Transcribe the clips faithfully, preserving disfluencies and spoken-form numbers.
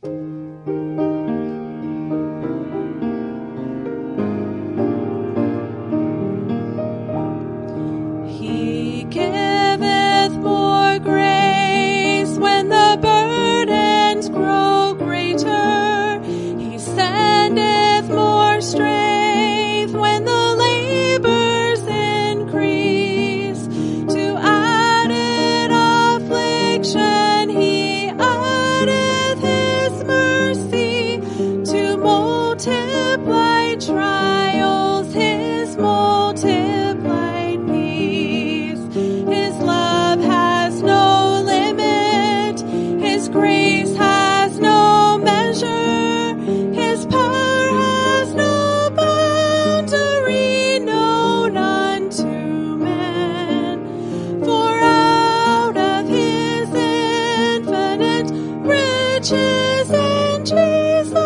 He giveth more grace when the burdens grow greater. He sendeth more strength when the labors increase. To added affliction he addeth his mercy. To multiply trials his multiplied peace. His love has no limit. His grace has no measure. His power has no boundary known unto man. For out of his infinite riches in Jesus,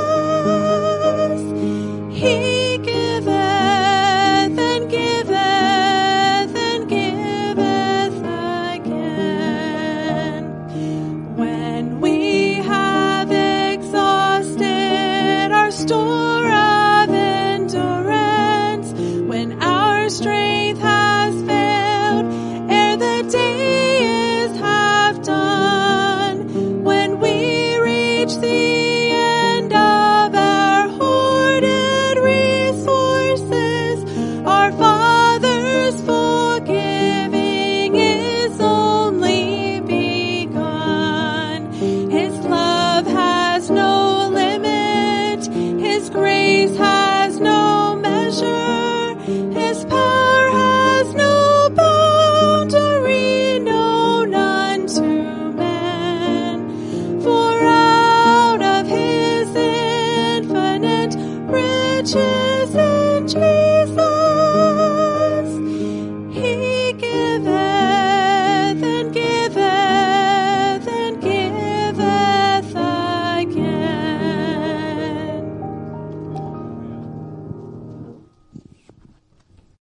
he giveth and giveth and giveth again. When we have exhausted our store of endurance, when our strength has failed, ere the day is half done, when we reach the